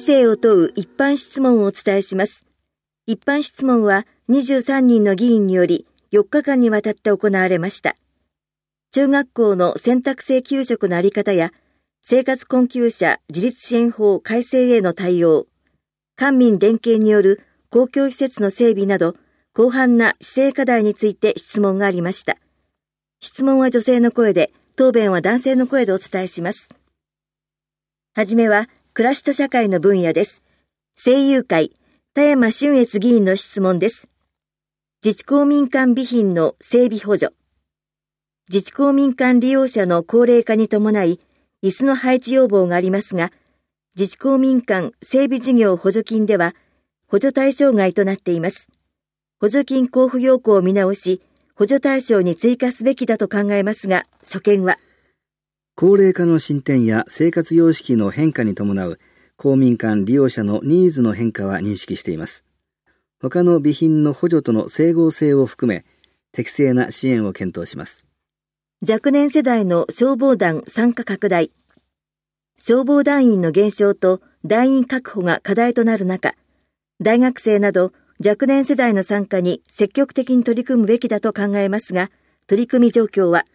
政を問う一般質問をお伝えします。一般質問は23人の議員により4日間にわたって行われました。中学校の選択制給食のあり方や、生活困窮者自立支援法改正への対応、官民連携による公共施設の整備など、広範な施政課題について質問がありました。質問は女性の声で、答弁は男性の声でお伝えします。はじめは、暮らしと社会の分野です。政友会、田山俊悦議員の質問です。自治公民館備品の整備補助。自治公民館利用者の高齢化に伴い、椅子の配置要望がありますが、自治公民館整備事業補助金では、補助対象外となっています。補助金交付要項を見直し、補助対象に追加すべきだと考えますが、所見は、 高齢化の進展や生活様式の変化に伴う公民館利用者のニーズの変化は認識しています。他の備品の補助との整合性を含め、適正な支援を検討します。 若年世代の消防団参加拡大。消防団員の減少と団員確保が課題となる中、大学生など若年世代の参加に積極的に取り組むべきだと考えますが、取り組み状況は、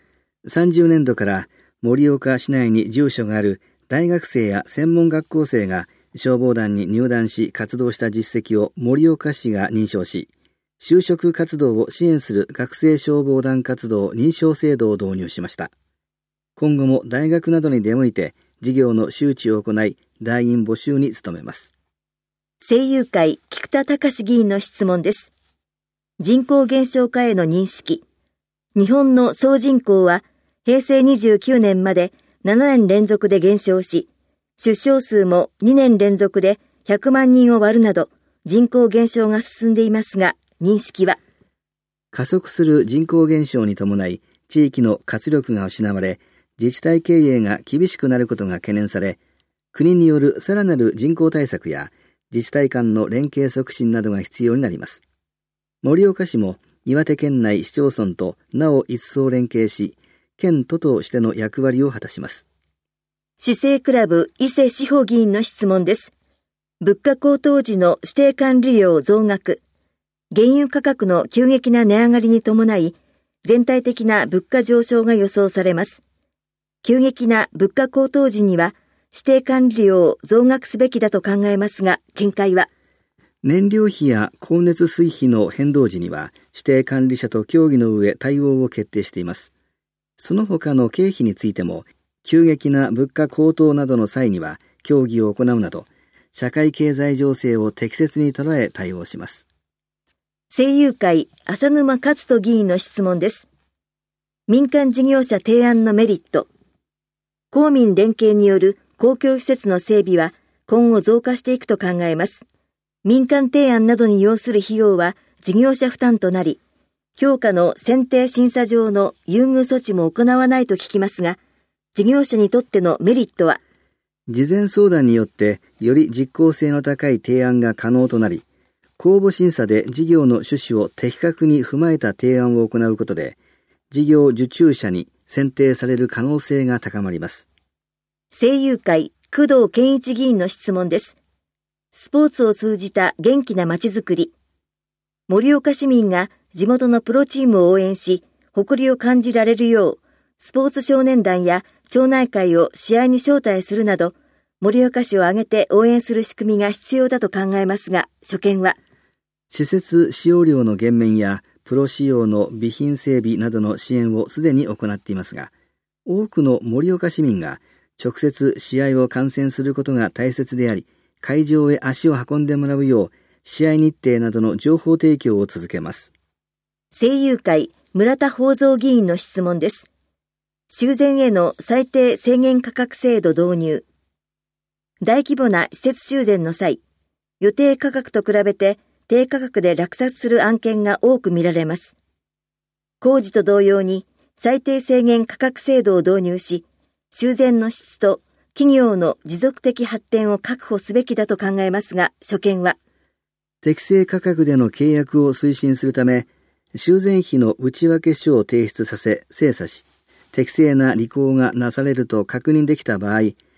30年度から盛岡市内に住所がある大学生や専門学校生が消防団に入団し活動した実績を盛岡市が認証し、就職活動を支援する学生消防団活動認証制度を導入しました。今後も大学などに出向いて事業の周知を行い、団員募集に努めます。 政友会菊田隆議員の質問です。人口減少化への認識。日本の総人口は平成29年まで7年連続で減少し、出生数も2年連続で100万人を割るなど人口減少が進んでいますが、認識は、 加速する人口減少に伴い地域の活力が失われ、自治体経営が厳しくなることが懸念され、国によるさらなる人口対策や自治体間の連携促進などが必要になります。盛岡市も岩手県内市町村となお一層連携し、県都としての役割を果たします。 市政クラブ伊勢志保議員の質問です。物価高騰時の指定管理料増額。原油価格の急激な値上がりに伴い、全体的な物価上昇が予想されます。急激な物価高騰時には、指定管理料を増額すべきだと考えますが、見解は、 燃料費や光熱水費の変動時には、指定管理者と協議の上対応を決定しています。その他の経費についても、急激な物価高騰などの際には、協議を行うなど、社会経済情勢を適切に捉え対応します。 政友会浅沼勝人議員の質問です。民間事業者提案のメリット。公民連携による公共施設の整備は今後増加していくと考えます。民間提案などに要する費用は事業者負担となり、評価の選定審査上の優遇措置も行わないと聞きますが、事業者にとってのメリットは、 事前相談によってより実効性の高い提案が可能となり、公募審査で事業の趣旨を的確に踏まえた提案を行うことで、事業受注者に選定される可能性が高まります。 政友会工藤健一議員の質問です。スポーツを通じた元気なまちづくり。盛岡市民が地元のプロチームを応援し、誇りを感じられるよう、スポーツ少年団や町内会を試合に招待するなど、盛岡市を挙げて応援する仕組みが必要だと考えますが、所見は、 施設使用料の減免やプロ仕様の備品整備などの支援をすでに行っていますが、多くの盛岡市民が直接試合を観戦することが大切であり、会場へ足を運んでもらうよう、試合日程などの情報提供を続けます。 政友会村田宝蔵議員の質問です。修繕への最低制限価格制度導入。大規模な施設修繕の際、予定価格と比べて低価格で落札する案件が多く見られます。工事と同様に最低制限価格制度を導入し、修繕の質と企業の持続的発展を確保すべきだと考えますが、所見は、 適正価格での契約を推進するため、修繕費の内訳書を提出させ、精査し、適正な履行がなされると確認できた場合、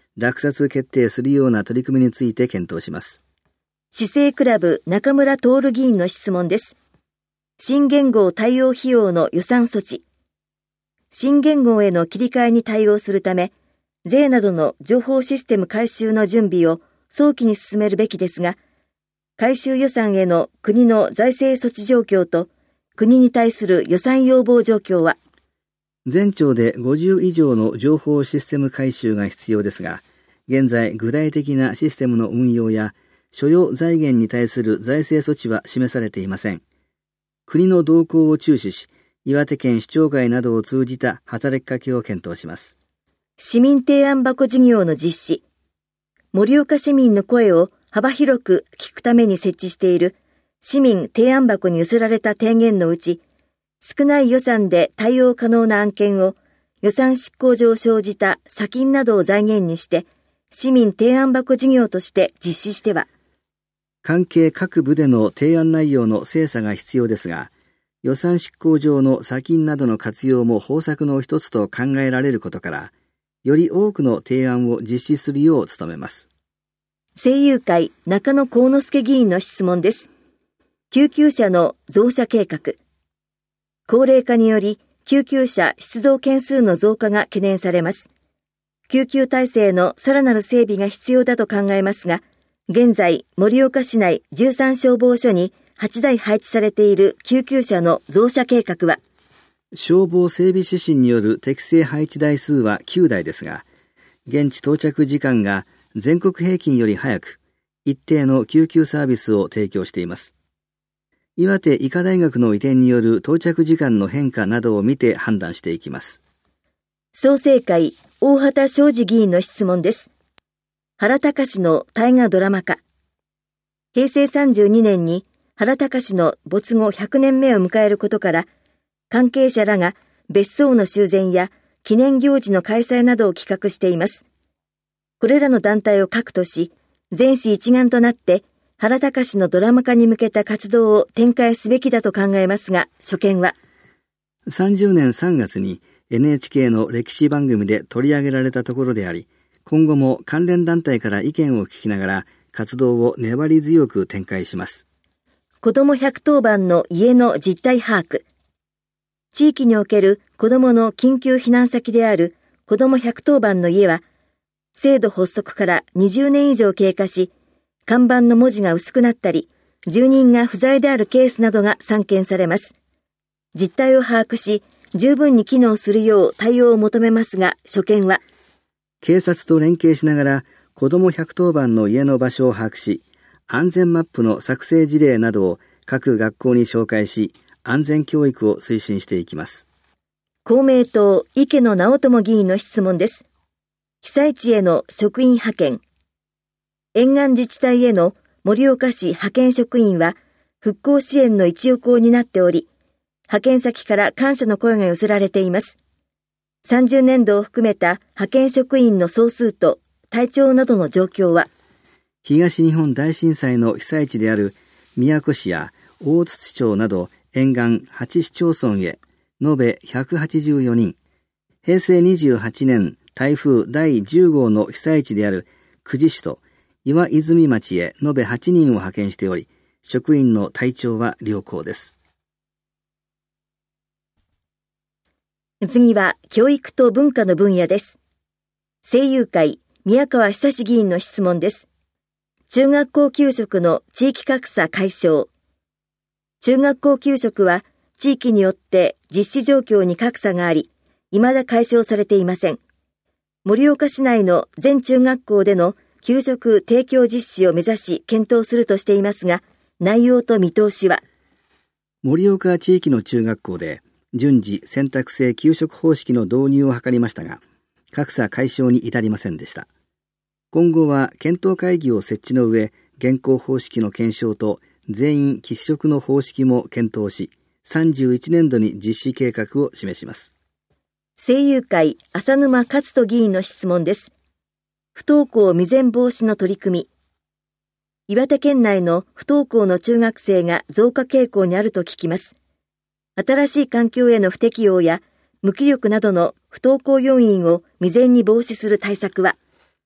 落札決定するような取り組みについて検討します。 市政クラブ中村徹議員の質問です。新元号対応費用の予算措置。新元号への切り替えに対応するため、税などの情報システム改修の準備を早期に進めるべきですが、改修予算への国の財政措置状況と国に対する予算要望状況は、 全庁で50以上の情報システム改修が必要ですが、現在具体的なシステムの運用や所要財源に対する財政措置は示されていません。国の動向を注視し、岩手県市長会などを通じた働きかけを検討します。 市民提案箱事業の実施。盛岡市民の声を幅広く聞くために設置している市民提案箱に寄せられた提言のうち、少ない予算で対応可能な案件を予算執行上生じた差金などを財源にして市民提案箱事業として実施しては、 関係各部での提案内容の精査が必要ですが、予算執行上の差金などの活用も方策の一つと考えられることから、より多くの提案を実施するよう努めます。 政友会中野幸之助議員の質問です。救急車の増車計画。高齢化により救急車出動件数の増加が懸念されます。救急体制のさらなる整備が必要だと考えますが、現在盛岡市内13消防署に8台配置されている救急車の増車計画は、 消防整備指針による適正配置台数は9台ですが、現地到着時間が全国平均より早く、一定の救急サービスを提供しています。岩手医科大学の移転による到着時間の変化などを見て判断していきます。 創成会大畑昌司議員の質問です。原敬の大河ドラマ化。平成32年に原敬の没後100年目を迎えることから、関係者らが別荘の修繕や記念行事の開催などを企画しています。これらの団体を核とし、全市一丸となって原敬のドラマ化に向けた活動を展開すべきだと考えますが、所見は。 30年3月に NHK の歴史番組で取り上げられたところであり、今後も関連団体から意見を聞きながら活動を粘り強く展開します。 子ども110番の家の実態把握。地域における子どもの緊急避難先である子ども110番の家は、制度発足から20年以上経過し、看板の文字が薄くなったり、住人が不在であるケースなどが散見されます。実態を把握し、十分に機能するよう対応を求めますが、所見は。 警察と連携しながら、子ども110番の家の場所を把握し、安全マップの作成事例などを各学校に紹介し、安全教育を推進していきます。 公明党池野直人議員の質問です。被災地への職員派遣。沿岸自治体への盛岡市派遣職員は復興支援の一翼を担っており、派遣先から感謝の声が寄せられています。30年度を含めた派遣職員の総数と体調などの状況は。 東日本大震災の被災地である宮古市や大槌町など沿岸8市町村へ延べ184人、平成28年台風第10号の被災地である久慈市と岩泉町へ延べ8人を派遣しており、職員の体調は良好です。 次は教育と文化の分野です。政友会宮川久志議員の質問です。中学校給食の地域格差解消。中学校給食は地域によって実施状況に格差があり、未だ解消されていません。盛岡市内の全中学校での給食提供実施を目指し検討するとしていますが、内容と見通しは。 盛岡地域の中学校で順次選択制給食方式の導入を図りましたが、格差解消に至りませんでした。今後は検討会議を設置の上、現行方式の検証と全員喫食の方式も検討し、31年度に実施計画を示します。 政友会浅沼勝人議員の質問です。不登校未然防止の取り組み。岩手県内の不登校の中学生が増加傾向にあると聞きます。新しい環境への不適応や無気力などの不登校要因を未然に防止する対策は。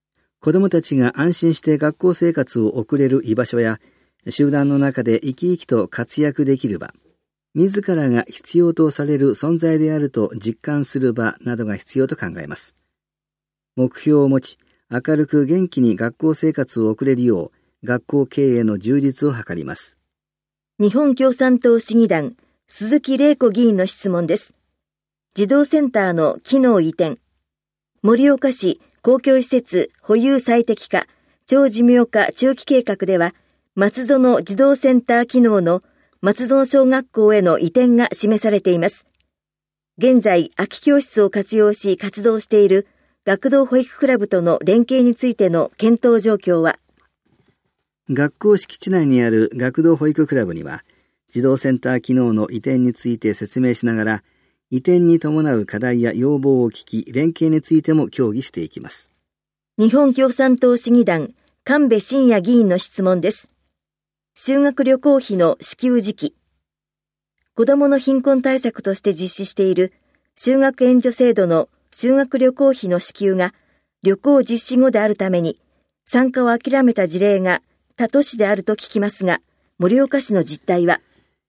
子どもたちが安心して学校生活を送れる居場所や、集団の中で生き生きと活躍できる場、自らが必要とされる存在であると実感する場などが必要と考えます。目標を持ち、明るく元気に学校生活を送れるよう、学校経営の充実を図ります。 日本共産党市議団、鈴木玲子議員の質問です。児童センターの機能移転。盛岡市公共施設保有最適化、長寿命化中期計画では、松園児童センター機能の松園小学校への移転が示されています。現在、空き教室を活用し活動している学童保育クラブとの連携についての検討状況は、 学校敷地内にある学童保育クラブには、児童センター機能の移転について説明しながら、移転に伴う課題や要望を聞き、連携についても協議していきます。 日本共産党市議団、神戸真也議員の質問です。修学旅行費の支給時期。子どもの貧困対策として実施している修学援助制度の修学旅行費の支給が旅行実施後であるために参加を諦めた事例が他都市であると聞きますが、盛岡市の実態は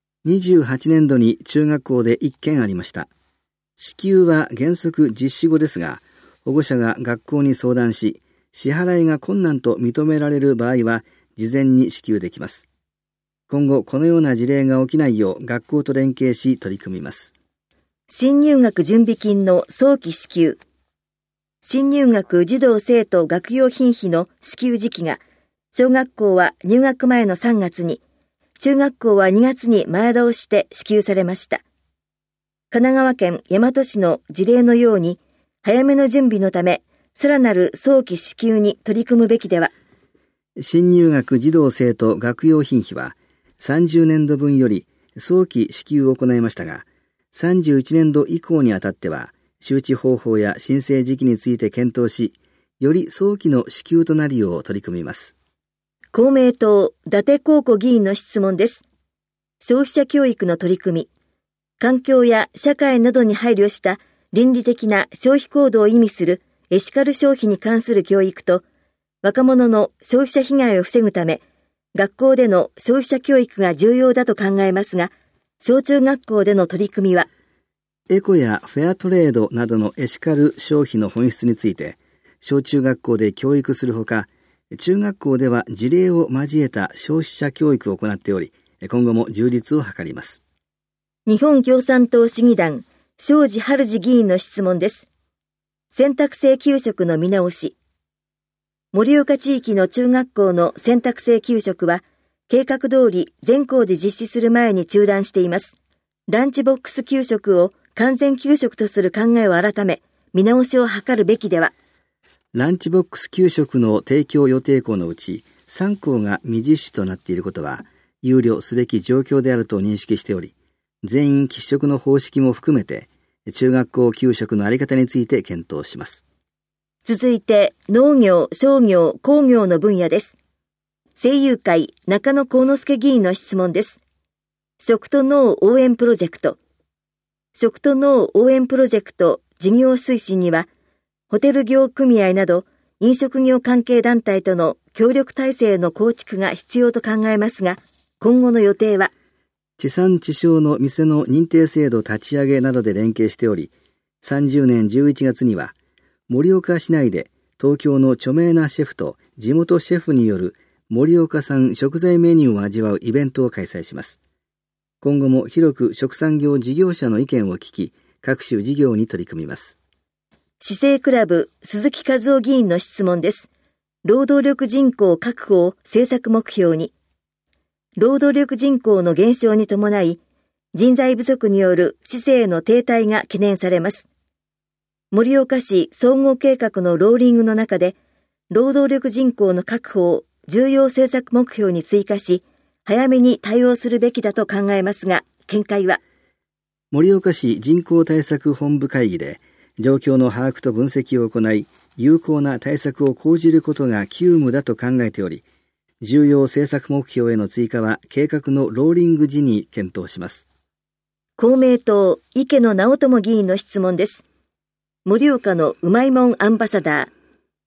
28年度に中学校で1件ありました。支給は原則実施後ですが、保護者が学校に相談し、支払いが困難と認められる場合は事前に支給できます。今後このような事例が起きないよう学校と連携し取り組みます。 新入学準備金の早期支給。新入学児童生徒学用品費の支給時期が、小学校は入学前の3月に、中学校は2月に前倒して支給されました。神奈川県大和市の事例のように、早めの準備のため、さらなる早期支給に取り組むべきでは。 新入学児童生徒学用品費は、30年度分より早期支給を行いましたが、31年度以降にあたっては、周知方法や申請時期について検討し、より早期の支給となるよう取り組みます。 公明党、伊達公子議員の質問です。消費者教育の取り組み、環境や社会などに配慮した倫理的な消費行動を意味するエシカル消費に関する教育と、若者の消費者被害を防ぐため、学校での消費者教育が重要だと考えますが、小中学校での取り組みは、 エコやフェアトレードなどのエシカル消費の本質について、小中学校で教育するほか、中学校では事例を交えた消費者教育を行っており、今後も充実を図ります。 日本共産党市議団、庄司春司議員の質問です。選択制給食の見直し。盛岡地域の中学校の選択制給食は、計画通り全校で実施する前に中断しています。ランチボックス給食を完全給食とする考えを改め、見直しを図るべきでは。 ランチボックス給食の提供予定校のうち、3校が未実施となっていることは、憂慮すべき状況であると認識しており、全員喫食の方式も含めて、中学校給食の在り方について検討します。 続いて、農業、商業、工業の分野です。声優会、中野幸之助議員の質問です。食と農応援プロジェクト。食と農応援プロジェクト事業推進には、ホテル業組合など飲食業関係団体との協力体制の構築が必要と考えますが、今後の予定は、 地産地消の店の認定制度立ち上げなどで連携しており、30年11月には、盛岡市内で東京の著名なシェフと地元シェフによる盛岡産食材メニューを味わうイベントを開催します。今後も広く食産業事業者の意見を聞き、各種事業に取り組みます。 市政クラブ鈴木和夫議員の質問です。労働力人口確保を政策目標に。労働力人口の減少に伴い、人材不足による市政の停滞が懸念されます。盛岡市総合計画のローリングの中で、労働力人口の確保を重要政策目標に追加し、早めに対応するべきだと考えますが、見解は。 盛岡市人口対策本部会議で、状況の把握と分析を行い、有効な対策を講じることが急務だと考えており、重要政策目標への追加は計画のローリング時に検討します。 公明党池野直人議員の質問です。盛岡のうまいもんアンバサダー。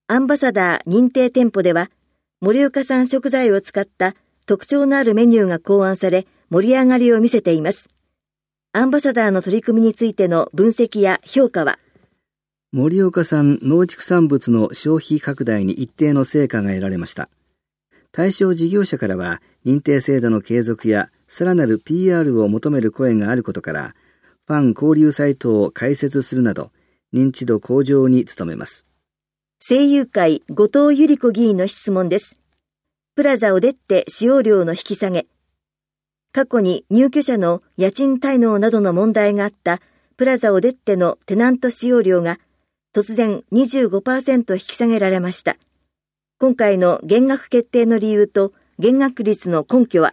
アンバサダー認定店舗では、盛岡産食材を使った特徴のあるメニューが考案され、盛り上がりを見せています。アンバサダーの取り組みについての分析や評価は、 盛岡産農畜産物の消費拡大に一定の成果が得られました。対象事業者からは、認定制度の継続やさらなる PR を求める声があることから、ファン交流サイトを開設するなど、認知度向上に努めます。 声優会後藤由里子議員の質問です。プラザオデッテ使用料の引き下げ。過去に入居者の家賃滞納などの問題があったプラザオデッテのテナント使用料が突然 25% 引き下げられました。今回の減額決定の理由と減額率の根拠は、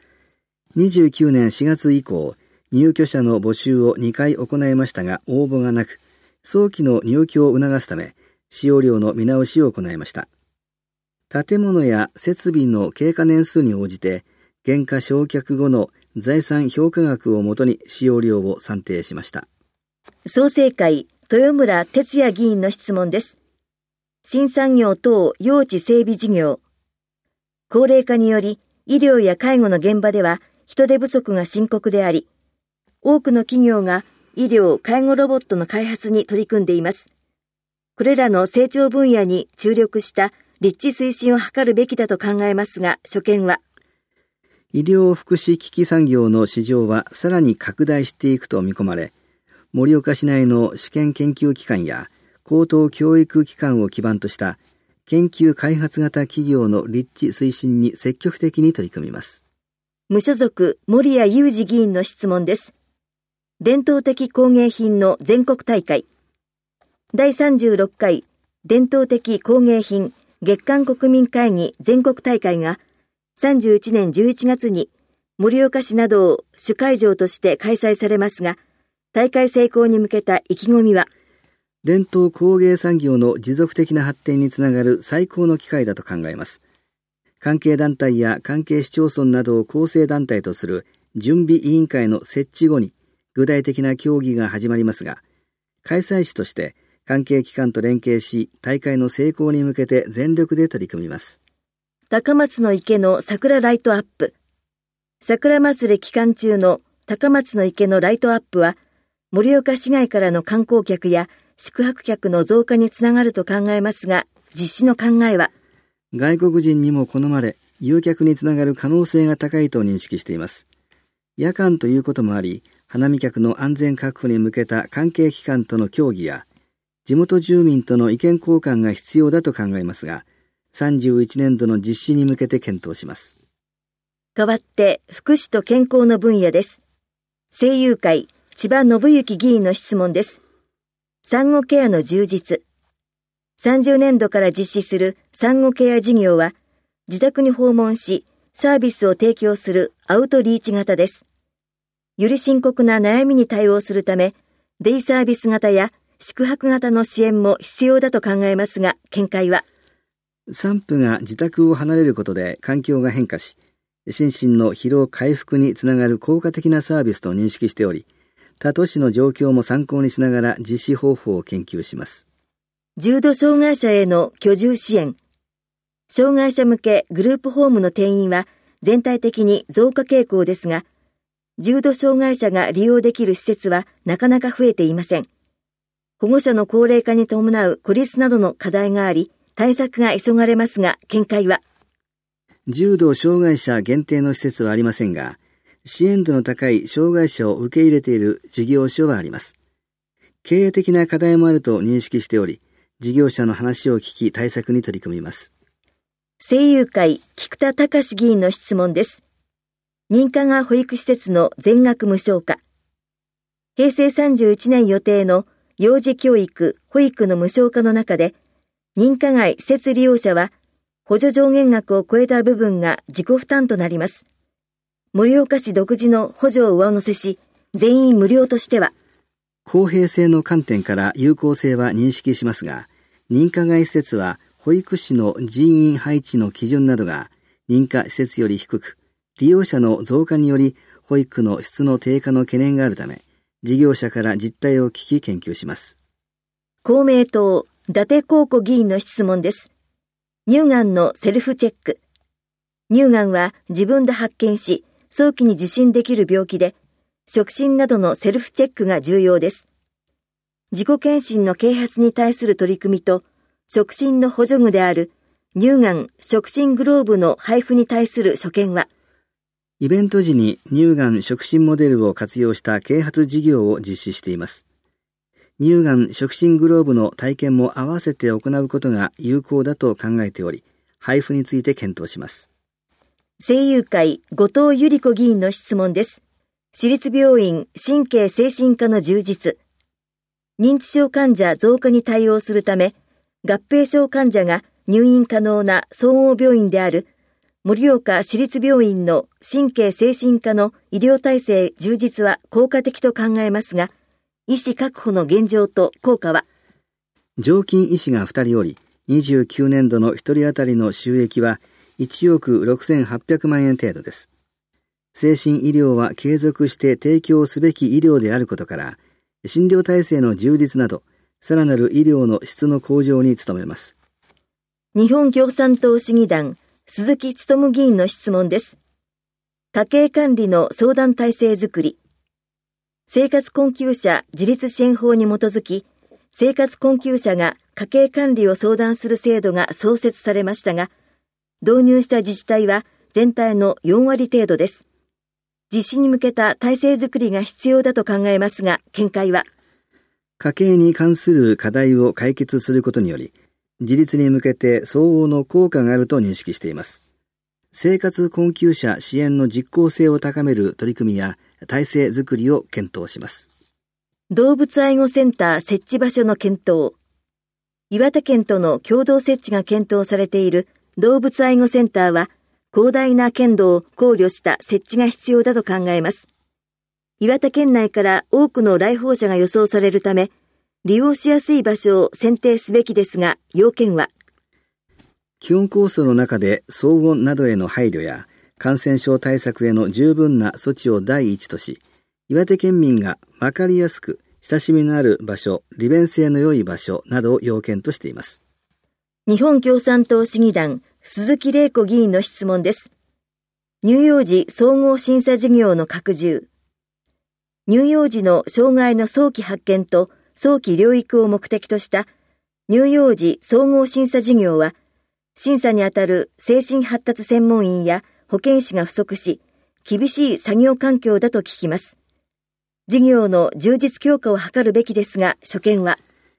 29年4月以降、入居者の募集を2回行いましたが応募がなく、早期の入居を促すため、使用料の見直しを行いました。建物や設備の経過年数に応じて、減価償却後の財産評価額をもとに使用料を算定しました。 創成会豊村哲也議員の質問です。新産業等用地整備事業。高齢化により医療や介護の現場では人手不足が深刻であり、多くの企業が医療・介護ロボットの開発に取り組んでいます。これらの成長分野に注力した立地推進を図るべきだと考えますが、所見は、 医療福祉機器産業の市場はさらに拡大していくと見込まれ、盛岡市内の試験研究機関や高等教育機関を基盤とした研究開発型企業の立地推進に積極的に取り組みます。 無所属森谷裕二議員の質問です。伝統的工芸品の全国大会。第36回伝統的工芸品月間国民会議全国大会が31年11月に盛岡市などを主会場として開催されますが、大会成功に向けた意気込みは、 伝統工芸産業の持続的な発展につながる最高の機会だと考えます。関係団体や関係市町村などを構成団体とする準備委員会の設置後に具体的な協議が始まりますが、開催地として関係機関と連携し、大会の成功に向けて全力で取り組みます。 高松の池の桜ライトアップ。桜祭り期間中の高松の池のライトアップは、盛岡市外からの観光客や宿泊客の増加につながると考えますが、実施の考えは、 外国人にも好まれ、誘客につながる可能性が高いと認識しています。夜間ということもあり、花見客の安全確保に向けた関係機関との協議や、地元住民との意見交換が必要だと考えますが、31年度の実施に向けて検討します。 代わって福祉と健康の分野です。声優会千葉信之議員の質問です。産後ケアの充実。30年度から実施する産後ケア事業は、自宅に訪問し、サービスを提供するアウトリーチ型です。より深刻な悩みに対応するため、デイサービス型や宿泊型の支援も必要だと考えますが、見解は、 産婦が自宅を離れることで環境が変化し、心身の疲労回復につながる効果的なサービスと認識しており、他都市の状況も参考にしながら実施方法を研究します。 重度障害者への居住支援。障害者向けグループホームの定員は全体的に増加傾向ですが、重度障害者が利用できる施設はなかなか増えていません。保護者の高齢化に伴う孤立などの課題があり、対策が急がれますが、見解は、 重度障害者限定の施設はありませんが、支援度の高い障害者を受け入れている事業所はあります。経営的な課題もあると認識しており、事業者の話を聞き対策に取り組みます。 声優会菊田隆議員の質問です。認可外保育施設の全額無償化。平成31年予定の幼児教育・保育の無償化の中で、認可外施設利用者は補助上限額を超えた部分が自己負担となります。盛岡市独自の補助を上乗せし、全員無料としては、 公平性の観点から有効性は認識しますが、認可外施設は保育士の人員配置の基準などが認可施設より低く、利用者の増加により保育の質の低下の懸念があるため、事業者から実態を聞き研究します。 公明党伊達公子議員の質問です。 乳がんのセルフチェック。乳がんは自分で発見し、早期に受診できる病気で、触診などのセルフチェックが重要です。自己検診の啓発に対する取り組みと、触診の補助具である乳がん触診グローブの配布に対する所見は、 イベント時に乳がん触診モデルを活用した啓発事業を実施しています。乳がん触診グローブの体験も合わせて行うことが有効だと考えており、配布について検討します。 声優会後藤百合子議員の質問です。私立病院神経精神科の充実。認知症患者増加に対応するため、合併症患者が入院可能な総合病院である盛岡市立病院の神経精神科の医療体制充実は効果的と考えますが、医師確保の現状と効果は、 常勤医師が2人おり、29年度の1人当たりの収益は1億6800万円程度です。精神医療は継続して提供すべき医療であることから、診療体制の充実など、さらなる医療の質の向上に努めます。 日本共産党市議団、鈴木勉議員の質問です。家計管理の相談体制づくり。生活困窮者自立支援法に基づき、生活困窮者が家計管理を相談する制度が創設されましたが、導入した自治体は全体の4割程度です。実施に向けた体制づくりが必要だと考えますが、見解は、 家計に関する課題を解決することにより、自立に向けて相応の効果があると認識しています。生活困窮者支援の実効性を高める取り組みや体制づくりを検討します。 動物愛護センター設置場所の検討。岩手県との共同設置が検討されている動物愛護センターは、広大な県土を考慮した設置が必要だと考えます。岩手県内から多くの来訪者が予想されるため、利用しやすい場所を選定すべきですが、要件は、 基本構想の中で騒音などへの配慮や感染症対策への十分な措置を第一とし、岩手県民が分かりやすく親しみのある場所、利便性の良い場所などを要件としています。 日本共産党市議団、鈴木玲子議員の質問です。乳幼児総合審査事業の拡充。乳幼児の障害の早期発見と早期療育を目的とした乳幼児総合審査事業は、審査にあたる精神発達専門員や保健師が不足し、厳しい作業環境だと聞きます。事業の充実強化を図るべきですが、所見は、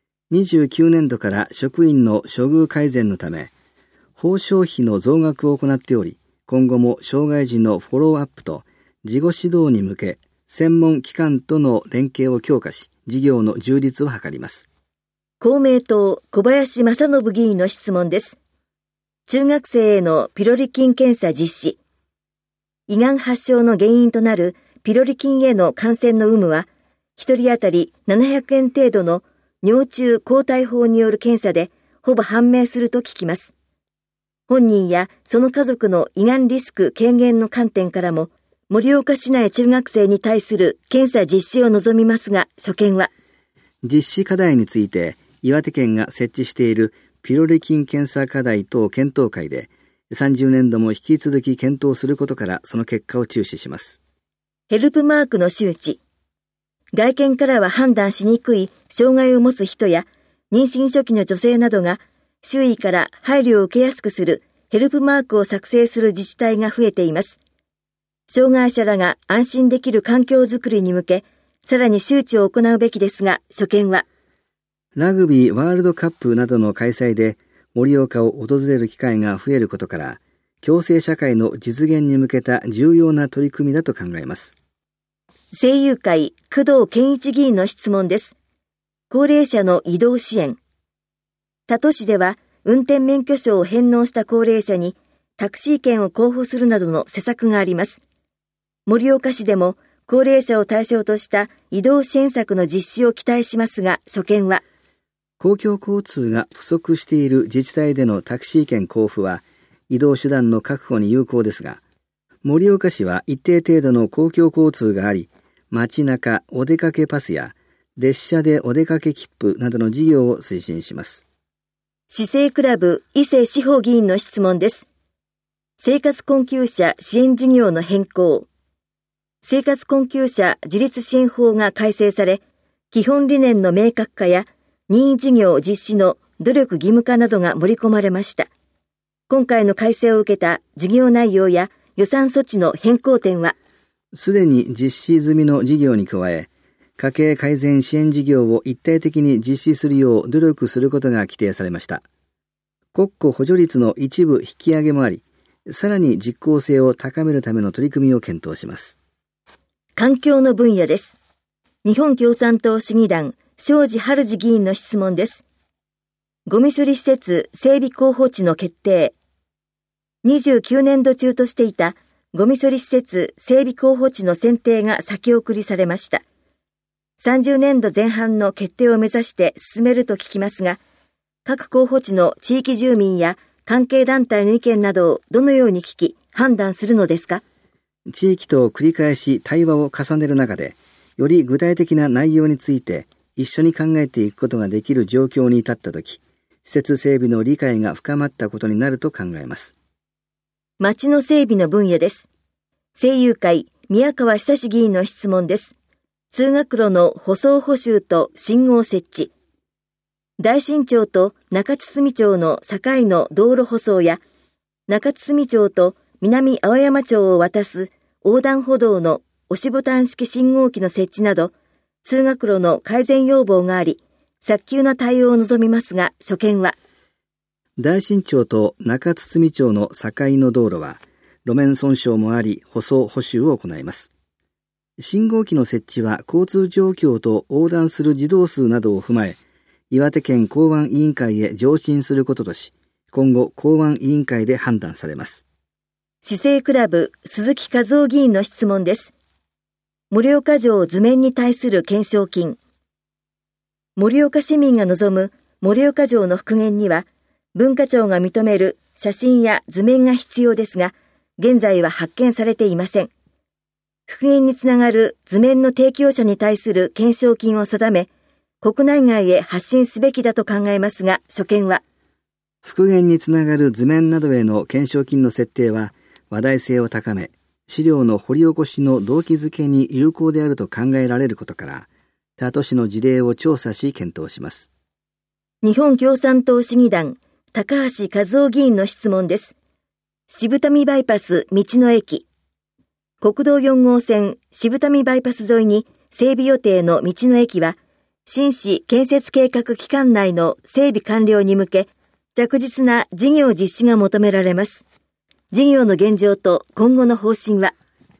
29年度から職員の処遇改善のため、報奨費の増額を行っており、今後も障害児のフォローアップと事後指導に向け、専門機関との連携を強化し、事業の充実を図ります。 公明党小林正信議員の質問です。中学生へのピロリ菌検査実施。胃がん発症の原因となるピロリ菌への感染の有無は、1人当たり700円程度の尿中抗体法による検査でほぼ判明すると聞きます。本人やその家族の胃がんリスク軽減の観点からも、盛岡市内中学生に対する検査実施を望みますが、所見は、 実施課題について、岩手県が設置しているピロリ菌検査課題等検討会で、30年度も引き続き検討することからその結果を注視します。 ヘルプマークの周知。外見からは判断しにくい障害を持つ人や妊娠初期の女性などが周囲から配慮を受けやすくするヘルプマークを作成する自治体が増えています。障害者らが安心できる環境づくりに向け、さらに周知を行うべきですが、所見は、 ラグビーワールドカップなどの開催で盛岡を訪れる機会が増えることから、共生社会の実現に向けた重要な取り組みだと考えます。 声優会工藤健一議員の質問です。高齢者の移動支援。他都市では運転免許証を返納した高齢者にタクシー券を交付するなどの施策があります。盛岡市でも高齢者を対象とした移動支援策の実施を期待しますが、所見は、 公共交通が不足している自治体でのタクシー券交付は移動手段の確保に有効ですが、盛岡市は一定程度の公共交通があり、街中お出かけパスや列車でお出かけ切符などの事業を推進します。 市政クラブ伊勢志保議員の質問です。生活困窮者支援事業の変更。生活困窮者自立支援法が改正され、基本理念の明確化や任意事業実施の努力義務化などが盛り込まれました。今回の改正を受けた事業内容や予算措置の変更点は、 すでに実施済みの事業に加え、家計改善支援事業を一体的に実施するよう努力することが規定されました。国庫補助率の一部引き上げもあり、さらに実効性を高めるための取り組みを検討します。 環境の分野です。日本共産党市議団、庄司春司議員の質問です。ゴミ処理施設整備候補地の決定。29年度中としていたゴミ処理施設整備候補地の選定が先送りされました。30年度前半の決定を目指して進めると聞きますが、各候補地の地域住民や関係団体の意見などをどのように聞き判断するのですか？ 地域と繰り返し対話を重ねる中で、より具体的な内容について一緒に考えていくことができる状況に至ったとき、施設整備の理解が深まったことになると考えます。 町の整備の分野です。政友会宮川久志議員の質問です。通学路の舗装補修と信号設置。大新町と中津住町の境の道路舗装や、中津住町と南青山町を渡す横断歩道の押しボタン式信号機の設置など、通学路の改善要望があり、早急な対応を望みますが、所見は。 大新町と中津住町の境の道路は、路面損傷もあり、舗装補修を行います。信号機の設置は交通状況と横断する児童数などを踏まえ、岩手県公安委員会へ上申することとし、今後公安委員会で判断されます。 市政クラブ鈴木和夫議員の質問です。盛岡城図面に対する懸賞金。盛岡市民が望む盛岡城の復元には、文化庁が認める写真や図面が必要ですが、現在は発見されていません。復元につながる図面の提供者に対する懸賞金を定め、国内外へ発信すべきだと考えますが、所見は。 復元につながる図面などへの懸賞金の設定は、話題性を高め、資料の掘り起こしの動機づけに有効であると考えられることから、他都市の事例を調査し検討します。 日本共産党市議団、高橋和夫議員の質問です。渋民バイパス道の駅。国道4号線渋民バイパス沿いに整備予定の道の駅は、新市建設計画期間内の整備完了に向け、着実な事業実施が求められます。事業の現状と今後の方針は。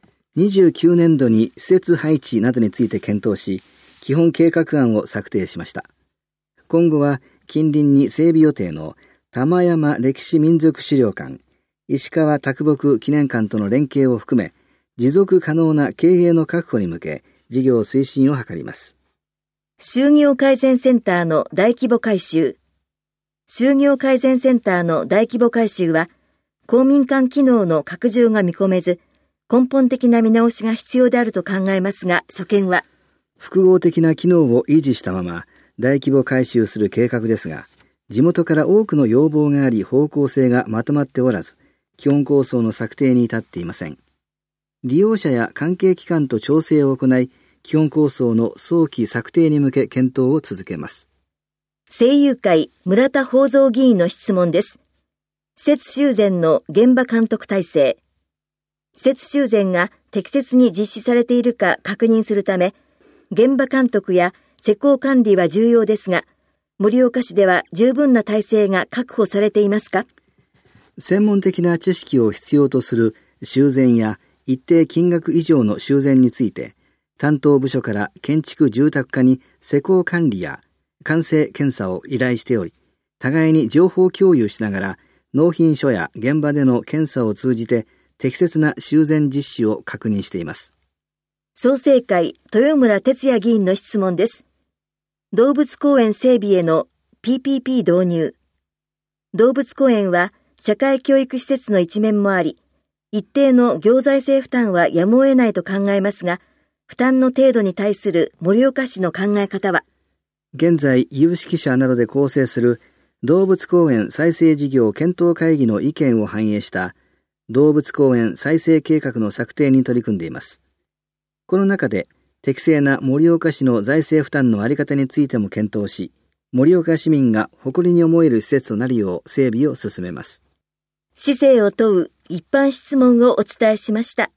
29年度に施設配置などについて検討し、基本計画案を策定しました。今後は近隣に整備予定の玉山歴史民族資料館、石川啄木記念館との連携を含め、持続可能な経営の確保に向け、事業推進を図ります。 就業改善センターの大規模改修。就業改善センターの大規模改修は、公民館機能の拡充が見込めず、根本的な見直しが必要であると考えますが、所見は。 複合的な機能を維持したまま、大規模改修する計画ですが、地元から多くの要望があり方向性がまとまっておらず、基本構想の策定に至っていません。利用者や関係機関と調整を行い、基本構想の早期策定に向け検討を続けます。 政友会村田宝蔵議員の質問です。施設修繕の現場監督体制。施設修繕が適切に実施されているか確認するため、現場監督や施工管理は重要ですが、盛岡市では十分な体制が確保されていますか？ 専門的な知識を必要とする修繕や一定金額以上の修繕について、担当部署から建築住宅課に施工管理や完成検査を依頼しており、互いに情報共有しながら納品書や現場での検査を通じて適切な修繕実施を確認しています。 創成会豊村哲也議員の質問です。動物公園整備への PPP 導入。動物公園は社会教育施設の一面もあり、一定の行財政負担はやむを得ないと考えますが、負担の程度に対する盛岡市の考え方は。 現在、有識者などで構成する動物公園再生事業検討会議の意見を反映した動物公園再生計画の策定に取り組んでいます。この中で適正な盛岡市の財政負担の在り方についても検討し、盛岡市民が誇りに思える施設となるよう整備を進めます。 市政を問う一般質問をお伝えしました。